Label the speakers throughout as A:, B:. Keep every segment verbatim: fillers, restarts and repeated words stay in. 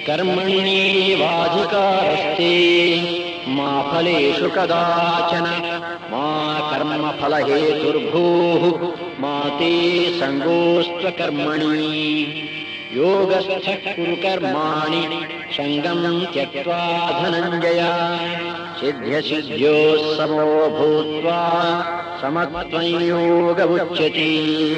A: कर्मण्येवाधिकारस्ते मा फलेषु कदाचन मा कर्मफलहेतुर्भूः मा ते सङ्गोऽस्त्वकर्मणि योगस्थः कुरु कर्माणि सङ्गं त्यक्त्वा धनञ्जय सिद्ध्यसिद्ध्योः समो भूत्वा समत्वं योग उच्यते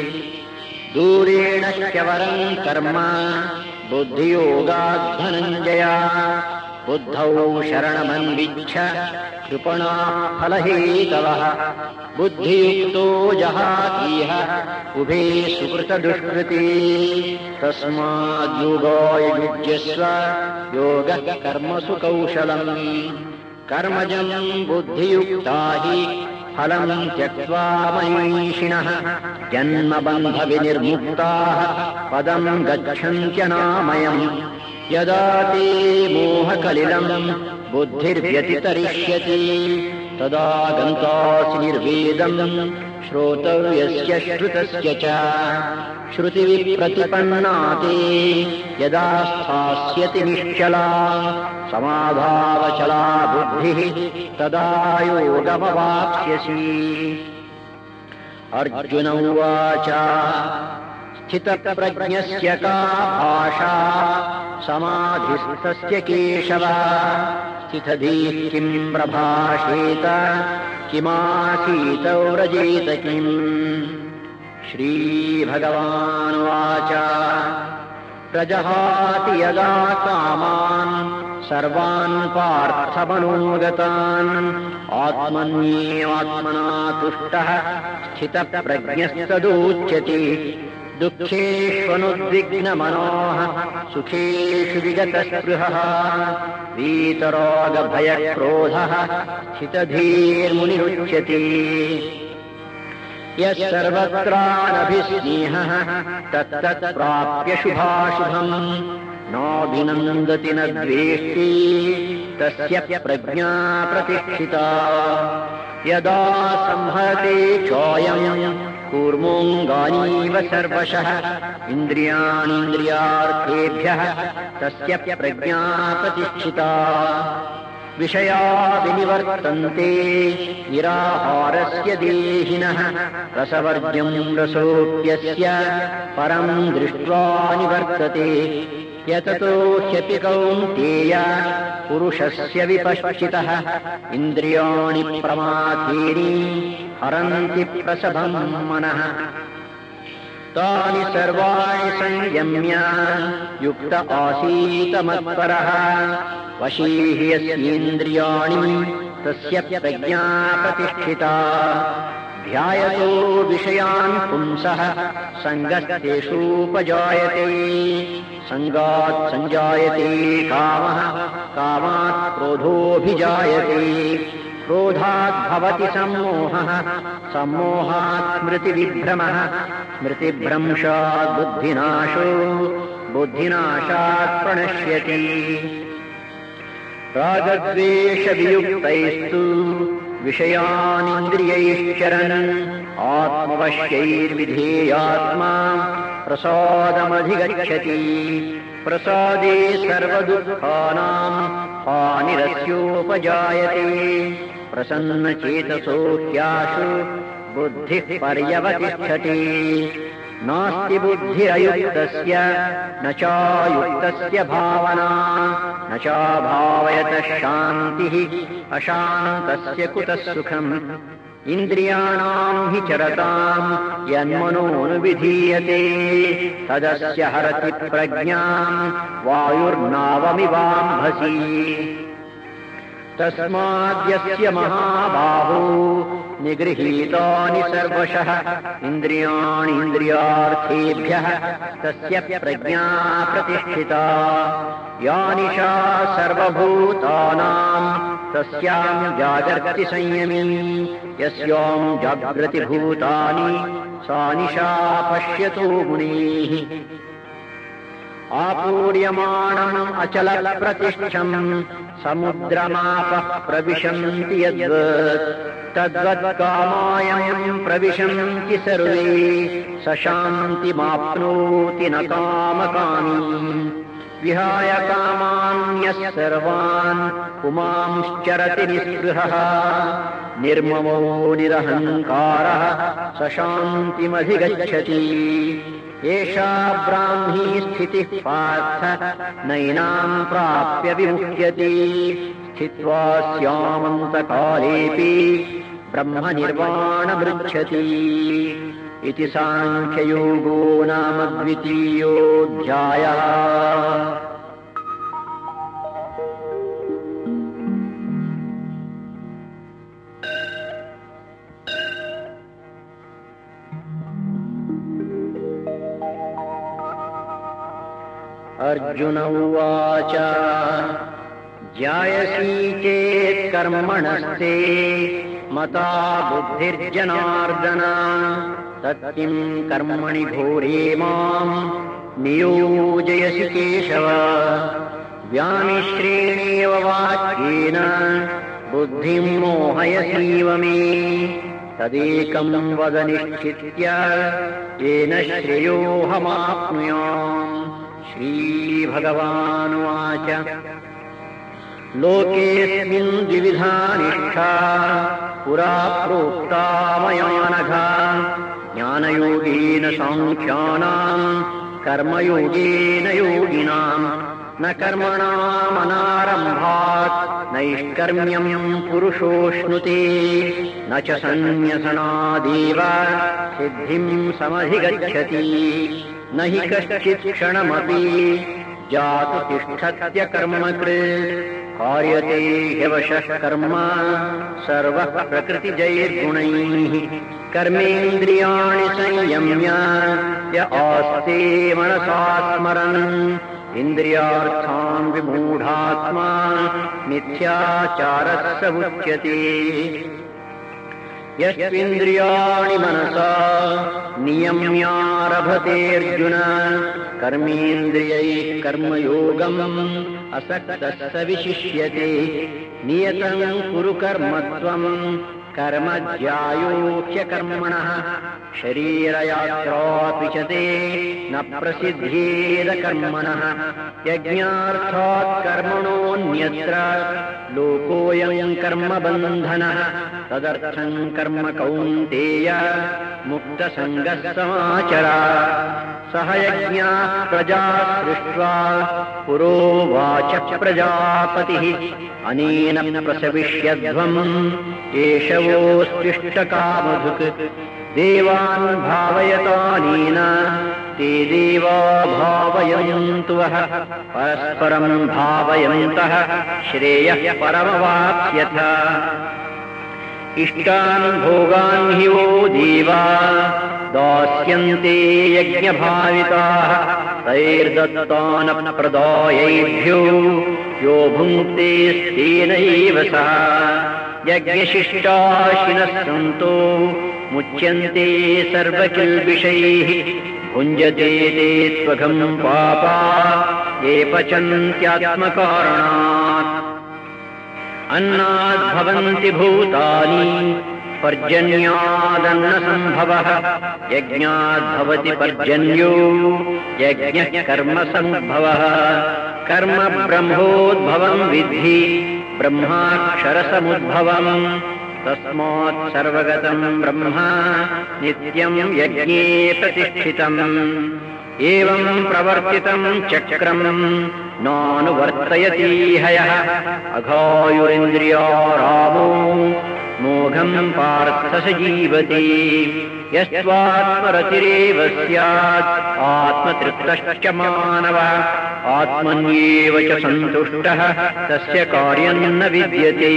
A: दूरेण ह्यवरं कर्म बुद्धियोगात् धनञ्जय बुद्धौ शरणमन्विच्छ कृपणा फलहेतवः बुद्धियुक्तो जहातीह उभे सुकृतदुष्कृते तस्माद्योगाय युज्यस्व योगः कर्मसु कौशलम् कर्मजं बुद्धियुक्ता हि फलं त्यक्त्वा मनीषिणः जन्मबन्धविनिर्मुक्ताः पदं गच्छन्त्यनामयम् यदा ते मोहकलिलं बुद्धिर्व्यतितरिष्यति तदा गन्तासि निर्वेदं श्रोतव्यस्य श्रुतस्य च श्रुतिविप्रतिपन्ना ते यदा स्थास्यति निश्चला समाधावचला बुद्धिः तदा योगमवाप्स्यसि। अर्जुन उवाच स्थितप्रज्ञस्य का भाषा समाधिस्थस्य केशव स्थितधीः किं प्रभाषेत किमासीत व्रजेत किम्। श्रीभगवानुवाच प्रजहाति यदा कामान् सर्वान् पार्थमनोगतान् आत्मन्येवात्मना तुष्टः स्थितप्रज्ञस्तदुच्यते दुःखेष्वनुद्विग्नमनोः सुखेषु विगतस्पृहः वीतरागभयक्रोधः स्थितधीर्मुनिरुच्यते। यः सर्वत्रानभिस्नेहः तत्तत् प्राप्य शुभाशुभम् नाभिनन्दति न द्वेष्टि तस्य प्रज्ञा प्रतिष्ठिता। यदा संहते चोऽयं कूर्मोऽङ्गानीव सर्वशः इन्द्रियाणीन्द्रियार्थेभ्यः तस्य प्रज्ञा प्रतिष्ठिता। विषया विनिवर्तन्ते निराहारस्य देहिनः रसवर्ज्यं रसोऽप्यस्य परं दृष्ट्वा निवर्तते। यततो ह्यपि कौन्तेय पुरुषस्य विपश्चितः इन्द्रियाणि प्रमाथीनि हरन्ति प्रसभं मनः। तानि सर्वाणि संयम्य युक्त आसीत मत्परः वशी हि यस्येन्द्रियाणि तस्य प्रज्ञा प्रतिष्ठिता। ध्यायतो विषयान् पुंसः सङ्गस्तेषूपजायते सङ्गात् सञ्जायते कामः कामात् क्रोधोऽभिजायते क्रोधात् भवति सम्मोहः सम्मोहात् स्मृतिविभ्रमः स्मृतिभ्रंशात् बुद्धिनाशो बुद्धिनाशात् प्रणश्यति। रागद्वेषवियुक्तैस्तु विषयानिन्द्रियैश्चरन् आत्मवश्यैर्विधेयात्मा प्रसादमधिगच्छति। प्रसादे सर्वदुःखानां हानिरस्योपजायते प्रसन्नचेतसो ह्याशु बुद्धिः पर्यवतिष्ठति। नास्ति बुद्धिरयुक्तस्य न चायुक्तस्य भावना न चाभावयतः शान्तिः अशान्तस्य कुतः सुखम्। इन्द्रियाणां हि चरतां यन्मनोनुविधीयते तदस्य हरति प्रज्ञां वायुर्नावमिवाम्भसि। तस्माद्यस्य महाबाहो निगृहीतानि सर्वशः इन्द्रियाणि इन्द्रियार्थेभ्यः तस्य प्रज्ञा प्रतिष्ठिता। या निशा सर्वभूतानां तस्यां जागर्ति संयमी यस्यां जागृति भूतानि सा निशा पश्यतो मुनेः। आपूर्यमाणम् अचलप्रतिष्ठम् समुद्रमापः प्रविशन्ति यद्वत् तद्वत् कामायम् प्रविशन्ति सर्वे स शान्तिमाप्नोति न कामकामी। विहाय कामान्यः सर्वान् पुमांश्चरति निःस्पृहः निर्ममो निरहङ्कारः स शान्तिमधिगच्छति एषा ब्राह्मी स्थितिः पार्थ नैनाम् प्राप्य विमुह्यति स्थित्वा स्यामन्तकालेऽपि ब्रह्मनिर्वाणमृच्छति इति साङ्ख्ययोगो नाम द्वितीयोऽध्यायः। अर्जुन उवाच ज्ञायसि चेत् कर्मणस्ते मता बुद्धिर्जनार्दन तत्किं कर्मणि घोरे माम् नियोजयसि केशव व्यामिश्रेणेव वाक्येन बुद्धिं मोहयसीव मे तदेकं वद निश्चित्य येन श्रेयोऽहमाप्नुयाम्। श्रीभगवानुवाच लोकेऽस्मिन् द्विविधा निष्ठा पुरा प्रोक्ता मया नघ ज्ञानयोगेन साङ्ख्यानाम् कर्मयोगेन योगिनाम् न कर्मणामनारम्भात् नैष्कर्म्यम् पुरुषोऽश्नुते न च सन्न्यसनादेव सिद्धिम् समधिगच्छति न हि कश्चित् क्षणमपि जातु तिष्ठत्य कर्मकृत् कार्यते ह्यवशः कर्म सर्वः प्रकृतिजैर्गुणैः कर्मेन्द्रियाणि संयम्य य आस्ते मनसा स्मरन् इन्द्रियार्थान् विमूढात्मा मिथ्याचारः स उच्यते। यस्त्विन्द्रियाणि मनसा नियम्यारभतेऽर्जुन कर्मेन्द्रियैः कर्मयोगम् असक्तः स विशिष्यते नियतं कुरु कर्म त्वम् कर्म ज्यायो ह्यकर्मणः शरीरयात्रापि च ते न प्रसिद्ध्येद कर्मणः यज्ञार्थात् कर्मणोऽन्यत्र लोकोऽयं कर्मबन्धनः तदर्थं कर्म कौन्तेय मुक्तसङ्गः समाचर सह यज्ञाः प्रजा सृष्ट्वा पुरोवाच प्रजापतिः अनेन प्रसविष्यध्वम् एषवोऽस्तिष्ठकामधुक् देवान् भावयतानेन ते देवा भावयन्तु वः परस्परम् भावयन्तः श्रेयः परमवाप्स्यथ इष्टान् भोगान् हि वो देवा दास्यन्ते यज्ञभाविताः तैर्दत्तानप्रदायैभ्यो यो भुङ्क्ते तेनैव सः यज्ञशिष्टाशिनः सन्तो मुच्यन्ते सर्वकिल्बिषैः भुञ्जते ते त्वघम् पापा ये पचन्त्यात्मकारणात् अन्नाद्भवन्ति भूतानि पर्जन्यादन्नसम्भवः यज्ञाद्भवति पर्जन्यो यज्ञः कर्मसम्भवः कर्म ब्रह्मोद्भवम् विद्धि ब्रह्माक्षरसमुद्भवम् तस्मात् सर्वगतम् ब्रह्म नित्यम् यज्ञे प्रतिष्ठितम् एवम् प्रवर्तितम् चक्रम् नानुवर्तयति हयः अघायुरिन्द्रियारामो मोघम् पार्थ स जीवति यस्त्वात्मरतिरेव स्यात् आत्मतृप्तश्च मानवः आत्मन्येव च सन्तुष्टः तस्य कार्यम् न विद्यते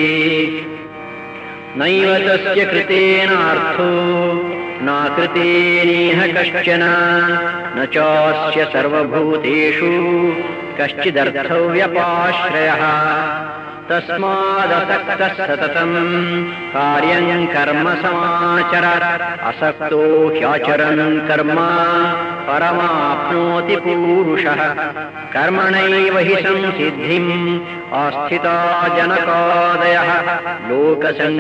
A: नैव तस्य कृतेनार्थो नाकृतेनेह कश्चन न चास्य सर्वभूतेषु कश्चिदर्थव्यपाश्रयः तस्मादसक्तः सततम् कार्यम् कर्म समाचर असक्तो ह्याचरन् कर्म परमाप्नोति पूरुषः कर्मणैव हि संसिद्धिम् आस्थिता जनकादयः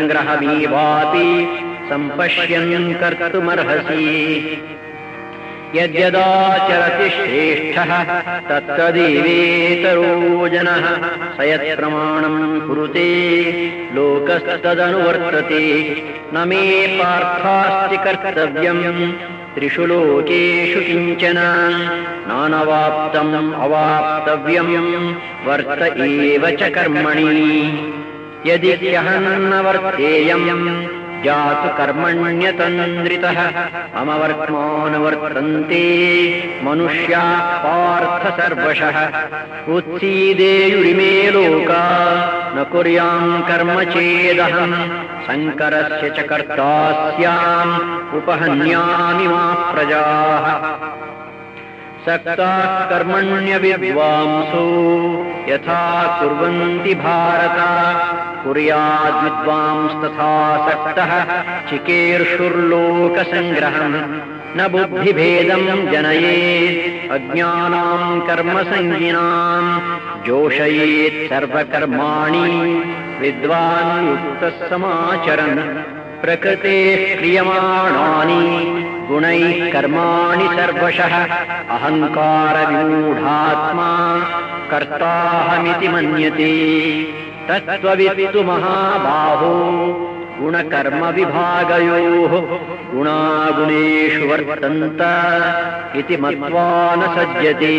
A: लोकसङ्ग्रहमेवापि सम्पश्यन् कर्तुमर्हसि यद्यदाचरति श्रेष्ठः तत्तदेवेतरो जनः स यत्प्रमाणम् कुरुते लोकस्तदनुवर्तते न मे पार्थास्ति कर्तव्यम् त्रिषु लोकेषु किञ्चन नानवाप्तम् अवाप्तव्यम् वर्त एव च कर्मणि यदि ह्यहम् न वर्तेयम् जातु कर्मण्यतन्द्रितः मम वर्त्मानुवर्तन्ते मनुष्याः पार्थ सर्वशः उत्सीदेयुरिमे लोका न कुर्याम् कर्म चेदहम् शङ्करस्य च कर्ता स्याम् उपहन्यामि मा प्रजाः सक्ताः कर्मण्यविद्वांसो यथा कुर्वन्ति भारत कुर्याद्विद्वांस्तथा सक्तः चिकीर्षुर्लोकसङ्ग्रहम् न बुद्धिभेदम् जनयेत् अज्ञानाम् कर्मसङ्गिनाम् जोषयेत् सर्वकर्माणि विद्वान् युक्तः समाचरन् प्रकृतेः क्रियमाणानि गुणैः कर्माणि सर्वशः अहङ्कारविमूढात्मा कर्ताहमिति मन्यते तत्त्ववित्तु महाबाहो गुणकर्मविभागयोः गुणागुणेषु वर्तन्त इति मत्वा न सज्जते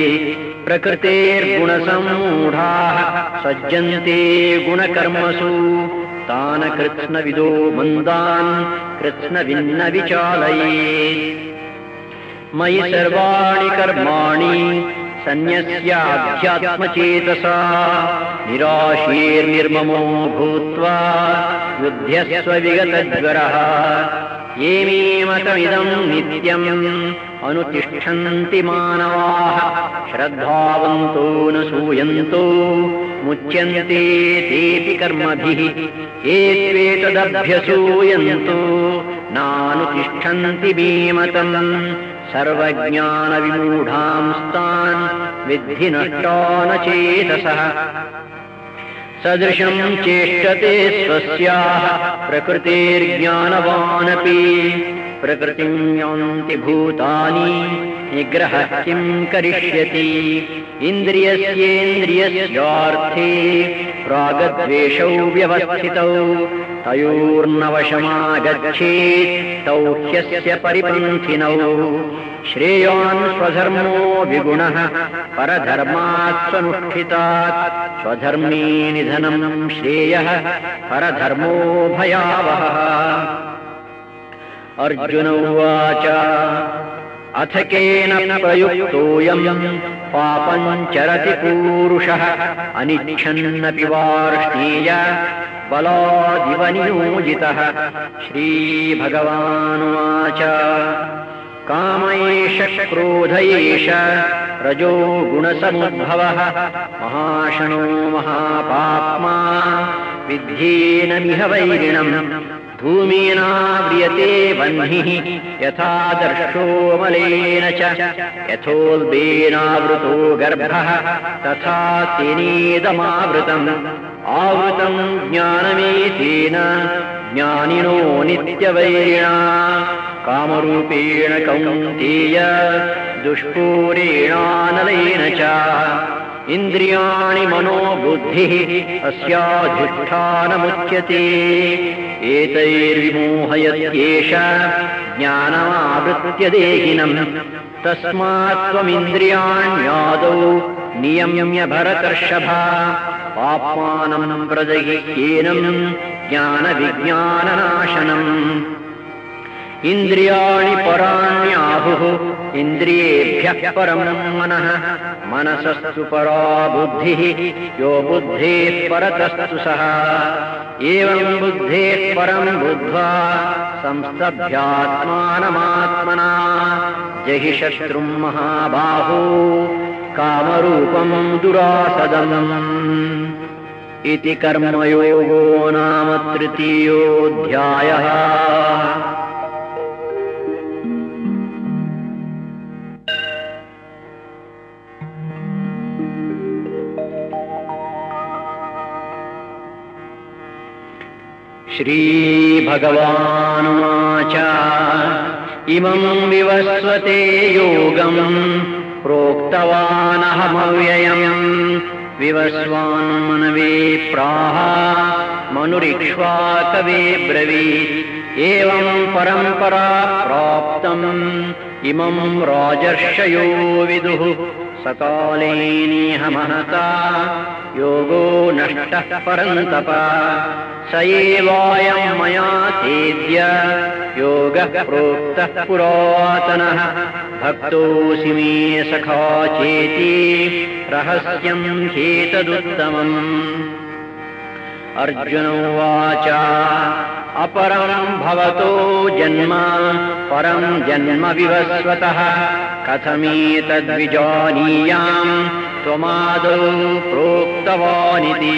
A: प्रकृतेर्गुणसम्मूढाः सज्जन्ते गुणकर्मसु तान् कृत्स्नविदो मन्दान् कृत्स्नविन्न विचालयेत् मयि सर्वाणि कर्माणि सन्न्यस्याध्यात्मचेतसा निराशीर्निर्ममो भूत्वा युध्यस्व विगतज्वरः ये मे मतमिदम् नित्यम् अनुतिष्ठन्ति मानवाः श्रद्धावन्तो न सूयन्तो मुच्यन्ते तेऽपि कर्मभिः ये त्वेतदभ्यसूयन्तो नानुतिष्ठन्ति मे मतम् सर्वज्ञानविमूढांस्तान् विद्धि नष्टान् चेतसः सदृशम् चेष्टते स्वस्याः प्रकृतेर्ज्ञानवानपि प्रकृतिम् यान्ति भूतानि निग्रहः किम् करिष्यति इन्द्रियस्येन्द्रियस्यार्थे प्रागद्वेषौ व्यवस्थितौ तयोर्नवशमागच्छेत् तौ ह्यस्य परिपन्थिनौ श्रेयान् स्वधर्मो विगुणः परधर्मात् स्वनुष्ठितात् स्वधर्मे निधनम् श्रेयः परधर्मो भयावहः अर्जुन उवाच अथ केन प्रयुक्तोऽयम् पापम् चरति पूरुषः अनिच्छन्नपि वार्ष्णेय बलादिव नियोजितः श्रीभगवानुवाच काम एष क्रोध एष रजो गुणसमुद्भवः महाशनो महापाप्मा विद्धेनमिह वैरिणम् धूमेनाव्रियते वह्निः यथा दर्शो मलेन च यथोल्बेनावृतो गर्भः तथा तेनेदमावृतम् आवृतम् ज्ञानमेतेन ज्ञानिनो नित्यवैरिणा कामरूपेण कौन्तेय दुष्पूरेणानलेन च इन्द्रियाणि मनो बुद्धिः अस्याधिष्ठानमुच्यते एतैर्विमोहयत्येष ज्ञानमावृत्य देहिनम् तस्मात् त्वमिन्द्रियाण्यादौ नियम्य भरतर्षभ पाप्मानम् प्रजह्येनम् ज्ञानविज्ञाननाशनम् इन्द्रियाणि पराण्याहुः इन्द्रियेभ्यः परम् मनः मनसस्तु परा बुद्धिः यो बुद्धेः परतस्तु सः एवम् बुद्धेः परम् बुद्ध्वा संस्तभ्यात्मानमात्मना जहि शत्रुम् महाबाहो कामरूपम् दुरासदम् इति कर्मयोगो नाम तृतीयोऽध्यायः। श्रीभगवानुवाच इमं विवस्वते योगं प्रोक्तवानहमव्ययम् विवस्वान्मनवे प्राह मनुरिक्ष्वाकवे ब्रवीत् एवं परम्परा प्राप्तम् इमं राजर्षयो विदुः सकालेनेह महता योगो नष्टः परन्तप स एवायं मया तेद्य योगः प्रोक्तः पुरातनः भक्तोऽसि मे सखा चेति रहस्यं ह्येतदुत्तमम्। अर्जुन उवाच अपरं भवतो जन्म परं जन्म विवस्वतः कथमेतद्विजानीयाम् त्वमादौ प्रोक्तवानिति।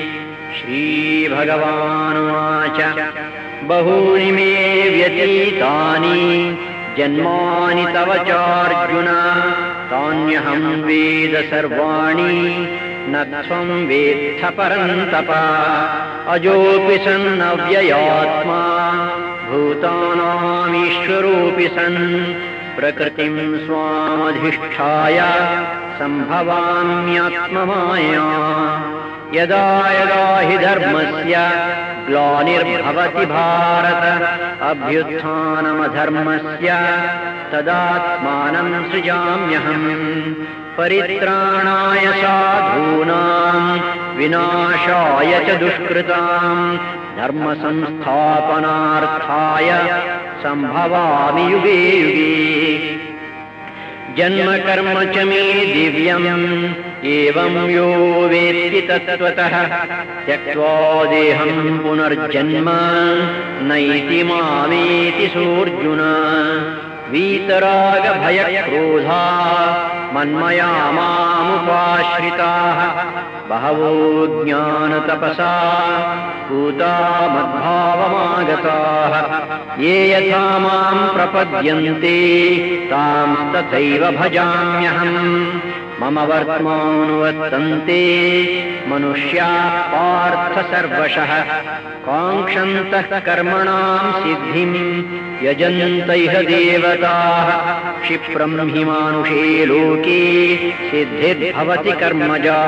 A: श्रीभगवानुवाच बहूनि मे व्यतीतानि जन्मानि तव चार्जुन तान्यहं वेद सर्वाणि न त्वं वेत्थ परन्तप। अजोऽपि सन् अव्ययात्मा भूतानामीश्वरोऽपि सन् प्रकृतिं स्वामधिष्ठाय सम्भवाम्यात्ममाया। यदा यदा हि धर्मस्य ग्लानिर्भवति भारत अभ्युत्थानमधर्मस्य तदात्मानं सृजाम्यहम्। परित्राणाय साधूनां विनाशाय च दुष्कृतां धर्मसंस्थापनार्थाय सम्भवामि युगे युगे। जन्म कर्म च मे दिव्यम् एवं यो वेत्ति तत्त्वतः त्यक्त्वा देहं पुनर्जन्म नैति मामेति सोऽर्जुन। वीतरागभयक्रोधा मन्मया मामुपाश्रिताः बहवो ज्ञानतपसा पूता मद्भावमागताः। ये यथा मां प्रपद्यन्ते तां तथैव भजाम्यहम्। मम वर्त्मानुवर्तन्ते मनुष्याः पार्थ सर्वशः काङ्क्षन्तः कर्मणां सिद्धिं यजन्त इह देवताः। क्षिप्रं हि मानुषे लोके सिद्धिर्भवति कर्मजा।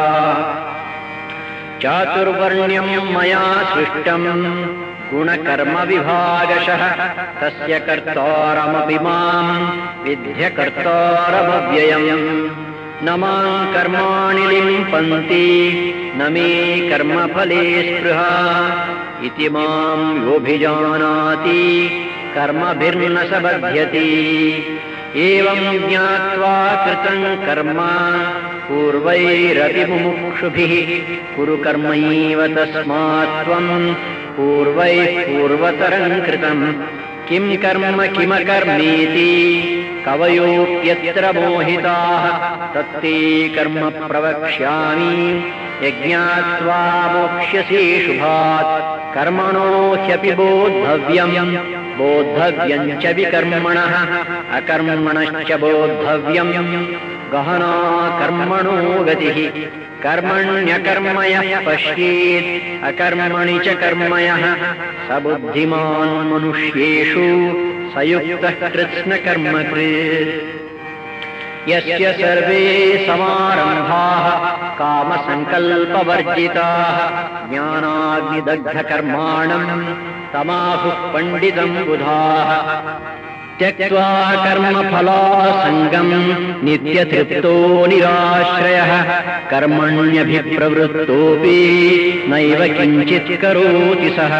A: चातुर्वर्ण्यं मया सृष्टं गुणकर्मविभागशः तस्य कर्तारमपि मां विद्य कर्तारमव्ययम्। न मां कर्माणि लिम्पन्ति न मे कर्मफले स्पृहा इति मां योऽभिजानाति कर्मभिर्न स बध्यति। एवं ज्ञात्वा कृतं कर्म पूर्वैरपि मुमुक्षुभिः कुरु कर्मैव तस्मात् त्वं पूर्वैः पूर्वतरं कृतम्। किं कर्म किमकर्मेति कवयोऽप्यत्र मोहिताः तत्ते कर्म प्रवक्ष्यामि यज्ञात्वा मोक्ष्यसे शुभात्। कर्मणो ह्यपि बोद्धव्यम् बोद्धव्यं च विकर्मणः अकर्मणश्च बोद्धव्यम् गहना कर्मणो गतिः। कर्मण्यकर्मयः पश्येत् अकर्मणि च कर्मयः स बुद्धिमान् मनुष्येषु स युक्तः कृत्स्नकर्मकृत्। यस्य सर्वे समारम्भाः कामसङ्कल्पवर्जिताः ज्ञानाग्निदग्धकर्माणम् तमाहुः पण्डितं बुधाः। त्यक्त्वा कर्मफलासङ्गम् नित्यतृप्तो निराश्रयः कर्मण्यभिप्रवृत्तोऽपि नैव किञ्चित् करोति सः।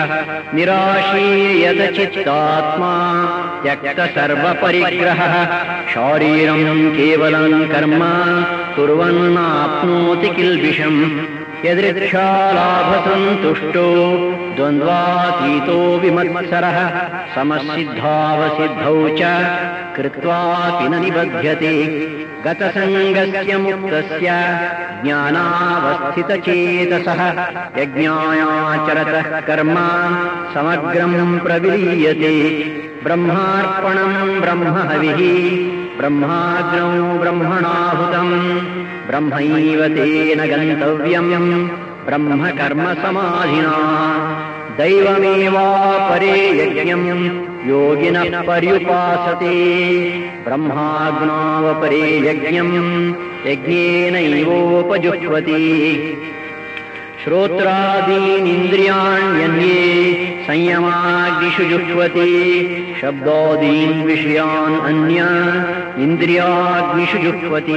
A: निराशीर्यतचित्तात्मा त्यक्तसर्वपरिग्रहः शारीरं केवलं कर्म कुर्वन्नाप्नोति किल्बिषम्। यदृच्छालाभसन्तुष्टो द्वन्द्वातीतो विमत्सरः समसिद्धावसिद्धौ च कृत्वापि न निबध्यते। गतसङ्गस्य मुक्तस्य ज्ञानावस्थितचेतसः यज्ञायाचरतः कर्म समग्रं प्रविलीयते। ब्रह्मार्पणं ब्रह्महविः ब्रह्माग्नौ ब्रह्मणाहुतम् ब्रह्मैव तेन गन्तव्यम् ब्रह्म कर्म समाधिना। दैवमेवापरे यज्ञम् योगिनः पर्युपासते ब्रह्माग्नावपरे यज्ञम् यज्ञेनैवोपजुह्वति श्रोत्रादीनिन्द्रियाण्यन्ये संयमाग्निषु जुह्वति शब्दादीन् विषयान् अन्य इन्द्रियाग्निषु जुह्वति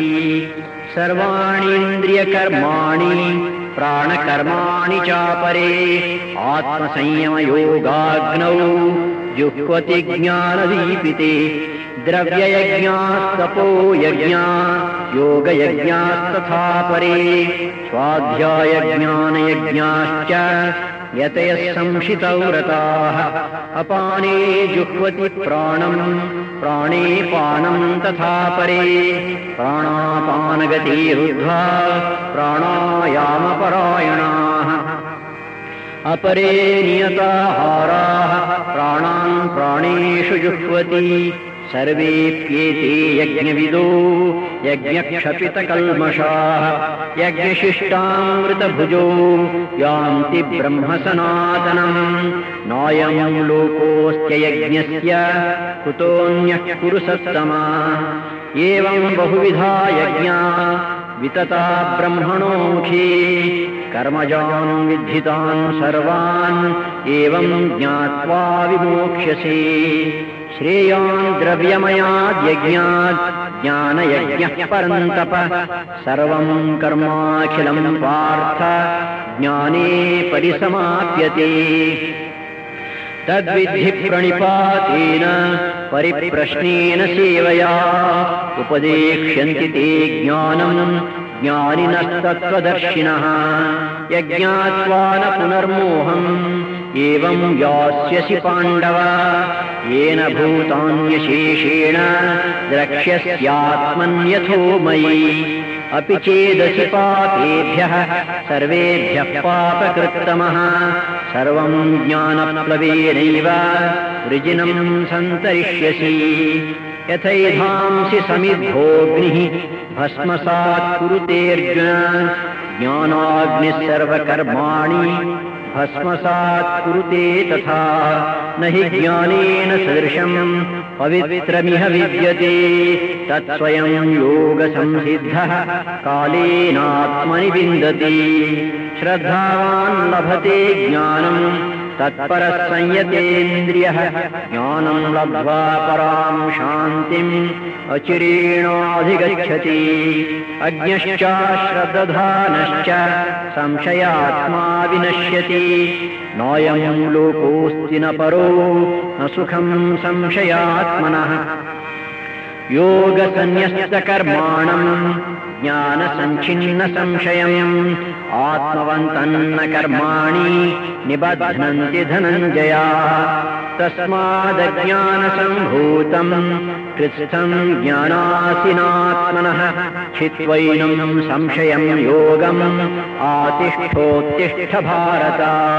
A: सर्वाणीन्द्रियकर्माणि प्राणकर्माणि चापरे आत्मसंयमयोगाग्नौ जुह्वति ज्ञानदीपिते द्रव्ययज्ञास्तपो यज्ञा योगयज्ञास्तथा परे स्वाध्यायज्ञानयज्ञाश्च यतयः संशितौ रताः अपाने जुह्वति प्राणम् प्राणे पानम् तथा परे प्राणापानगतिरुद्ध्वा प्राणायामपरायणाः अपरे नियताहाराः प्राणान् प्राणेषु जुह्वति सर्वेप्येते यज्ञविदो यज्ञक्षपितकल्मषाः यज्ञशिष्टामृतभुजो यान्ति ब्रह्म सनातनम् नायं लोकोऽस्त्य यज्ञस्य कुतोऽन्यः कुरु सत्तमा एवं बहुविधा यज्ञा वितता ब्रह्मणोऽखि कर्मजान् विद्धितान् सर्वान् एवं ज्ञात्वा विमोक्ष्यसे श्रेयान् द्रव्यमयाद्यज्ञात् ज्ञानयज्ञः परन्तप सर्वं कर्माखिलं पार्थ ज्ञाने परिसमाप्यते तद्विद्धि प्रणिपातेन परिप्रश्नेन सेवया उपदेक्ष्यन्ति ते ज्ञानम् ज्ञानिनस्तत्त्वदर्शिनः यज्ञात्वा न पुनर्मोहम् एवं यास्यसि पाण्डव येन भूतान्यशेषेण द्रक्ष्यस्यात्मन्यथो मयि अपि चेदसि पापेभ्यः सर्वेभ्यः पापकृत्तमः सर्वं ज्ञानप्लवेनैव वृजिनं सन्तरिष्यसि यथैधांसि समिद्धोऽग्निः भस्मसात् कुरुतेऽर्जुन ज्ञानाग्निः सर्वकर्माणि भस्मसात् कुरुते तथा न हि ज्ञानेन सदृशम् पवित्रमिह विद्यते तत्स्वयं योगसंसिद्धः कालेनात्मनि विन्दति श्रद्धावान् लभते ज्ञानम् तत्परः संयतेन्द्रियः ज्ञानं लब्ध्वा परां शान्तिम् अचिरेणाधिगच्छति अज्ञश्च श्रद्धानश्च संशयात्मा विनश्यति नायं लोकोऽस्ति न परो न सुखं संशयात्मनः योगसन्न्यस्तकर्माणम् ज्ञानसञ्छिन्नसंशयम् आत्मवन्तन्न कर्माणि निबध्नन्ति धनञ्जया तस्मादज्ञानसम्भूतम् कृत्स्थम् ज्ञानासिनात्मनः छित्त्वैनं संशयं योगम् आतिष्ठोत्तिष्ठ भारत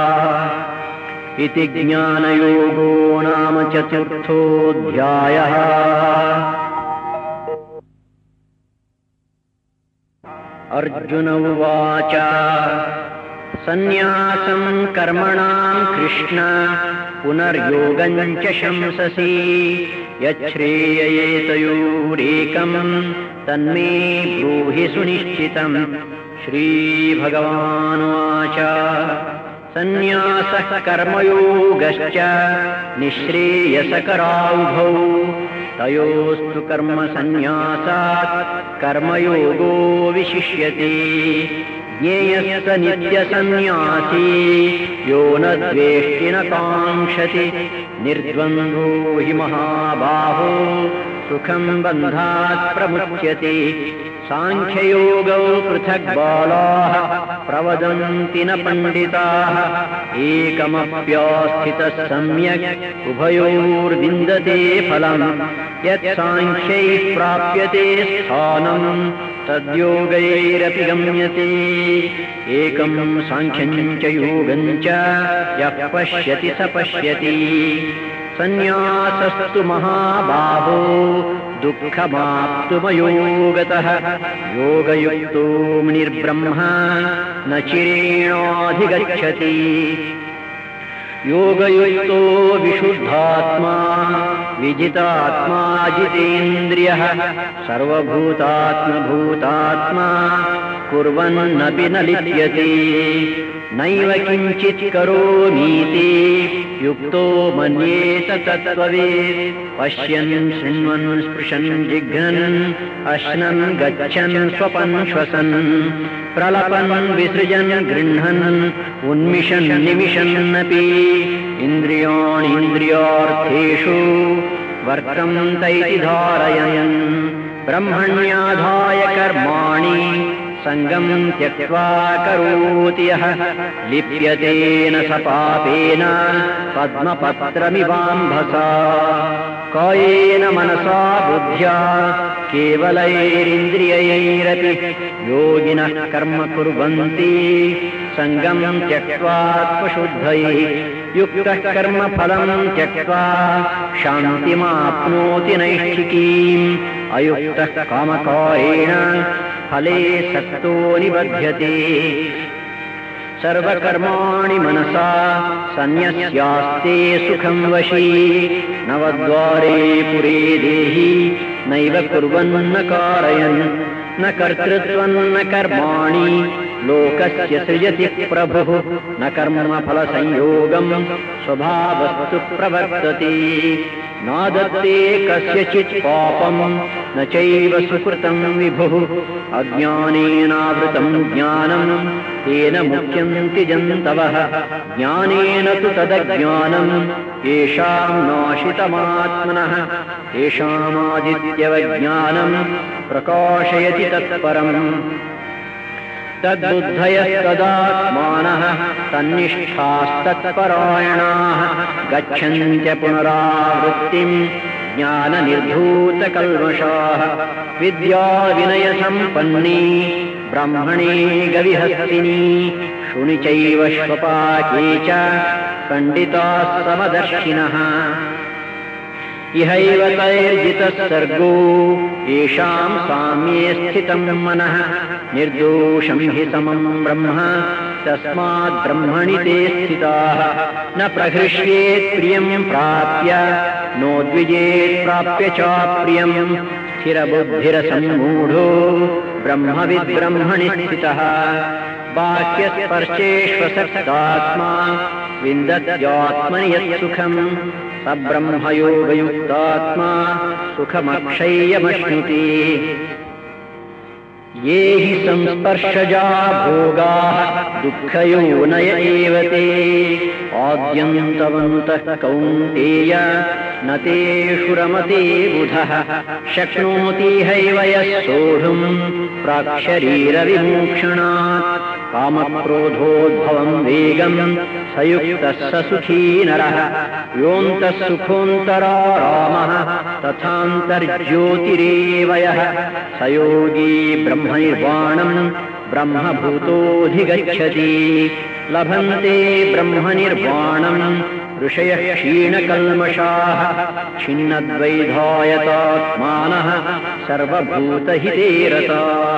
A: इति ज्ञानयोगो नाम चतुर्थोऽध्यायः। अर्जुन उवाच सन्न्यासं कर्मणां कृष्ण पुनर्योगं च शंससि यच्छ्रेययेतयोरेकं तन्मे ब्रूहि सुनिश्चितम्। श्रीभगवानुवाच सन्न्यासः कर्मयोगश्च निःश्रेयसकरावुभौ तयोस्तु कर्मसन्न्यासात् कर्मयोगो विशिष्यते। ज्ञेयः स नित्यसन्न्यासी यो न द्वेष्टि न काङ्क्षति निर्द्वन्द्वो हि महाबाहो सुखं बन्धात् प्रमुच्यते। साङ्ख्ययोगौ पृथक् बालाः प्रवदन्ति न पण्डिताः एकमप्यास्थितः सम्यक् उभयोर्विन्दते फलम्। यत् साङ्ख्यैः प्राप्यते स्थानम् तद्योगैरपि गम्यते। एकं साङ्ख्यं च योगं च यः पश्यति स पश्यति। सन्न्यासस्तु महाबाहो दुःखमाप्तुमयोगतः योगयुक्तो मुनिर्ब्रह्म न चिरेणाधिगच्छति। योगयुक्तो विशुद्धात्मा विजितात्मा जितेन्द्रियः सर्वभूतात्मभूतात्मा कुर्वन्नपि न लिप्यते नैव किञ्चित् करोमीति युक्तो मन्येत तत्त्ववित् पश्यन् शृण्वन् स्पृशन् जिघ्रन् अश्नन् गच्छन् स्वपन् श्वसन् प्रलपन् विसृजन् गृह्णन् उन्मिषन् निमिषन्नपि इन्द्रियाणीन्द्रियार्थेषु वर्तन्ते धारयन् ब्रह्मण्याधाय कर्माणि संगं त्यक्त्वा करोति यः लिप्यते न स पापेन पद्मपत्रमिवाम्भसा कायेन मनसा बुद्ध्या केवलैरिन्द्रियैरपि योगिनः कर्म कुर्वन्ति संगं त्यक्त्वा आत्मशुद्धये युक्तः कर्मफलं त्यक्त्वा शान्तिमाप्नोति नैष्ठिकीम् अयुक्तः कामकारेण फले सक्तो निबध्यते सर्वकर्माणि मनसा सन्न्यस्यास्ते सुखं वशी नवद्वारे पुरे देहि नैव कुर्वन्न कारयन् न कर्तृत्वं न कर्माणि लोकस्य सृजति प्रभुः न कर्मफलसंयोगं स्वभावस्तु प्रवर्तते नादत्ते कस्यचित् पापं न चैव सुकृतं विभुः अज्ञानेनावृतं ज्ञानं तेन मुह्यन्ति जन्तवः ज्ञानेन तु तदज्ञानं येषां नाशितमात्मनः तेषामादित्यवज्ञानं प्रकाशयति तत्परम् तद्बुद्धयस्तदात्मानः तन्निष्ठास्तत्परायणाः गच्छन्त्य पुनरावृत्तिं ज्ञाननिर्धूतकल्मषाः विद्याविनयसम्पन्नी ब्रह्मणे गविहस्तिनी शुनि चैव श्वपाके च पण्डिताः समदर्शिनः इहैव तैर्जितः सर्गो येषां साम्ये स्थितं मनः निर्दोषं हि समं ब्रह्म तस्मात् ब्रह्मणि ते स्थिताः न प्रहृष्येत् प्रियं प्राप्य नोद्विजेत् प्राप्य चाप्रियं स्थिरबुद्धिरसम्मूढो ब्रह्मविद् ब्रह्मणि स्थितः बाह्यस्पर्शेष्वसक्तात्मा विन्दत्यात्मनि यत्सुखम् स ब्रह्मयोगयुक्तात्मा सुखमक्षय्यमश्नुते ये हि संस्पर्शजा भोगाः दुःखयोनय एव ते आद्यन्तवन्तः कौन्तेय न तेषु रमते बुधः शक्नोति हैव यः सोढुं प्राक्शरीरविमोक्षणात् कामक्रोधोद्भवं वेगं स युक्तः स सुखी नरः योऽन्तः सुखोऽन्तरारामः तथान्तर्ज्योतिरेव यः स योगी ब्रह्मनिर्वाणं ब्रह्मभूतोऽधिगच्छति लभन्ते ब्रह्मनिर्वाणं ऋषयः क्षीणकल्मषाः छिन्नद्वैधायतात्मानः सर्वभूतहिते रताः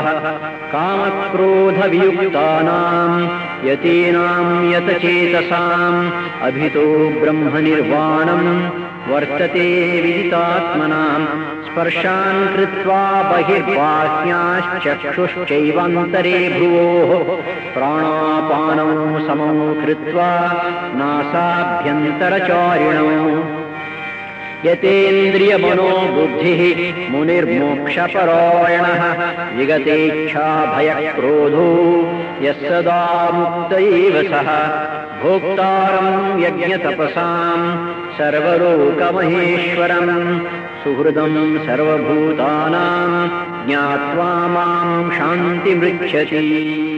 A: कामक्रोधवियुक्तानां यतीनां यतचेतसाम् अभितो ब्रह्मनिर्वाणं वर्तते विदितात्मनां स्पर्शान् कृत्वा बहिर्बाह्याश्चक्षुश्चैवान्तरे भ्रुवोः प्राणापानौ समौ कृत्वा नासाभ्यन्तरचारिणौ यतेन्द्रियमनो बुद्धिः मुनिर्मोक्षपरायणः विगतेच्छाभयक्रोधो यः सदा मुक्त एव सः भोक्तारं यज्ञतपसां सर्वलोकमहेश्वरं सुहृदं सर्वभूतानां ज्ञात्वा मां शान्तिमृच्छति।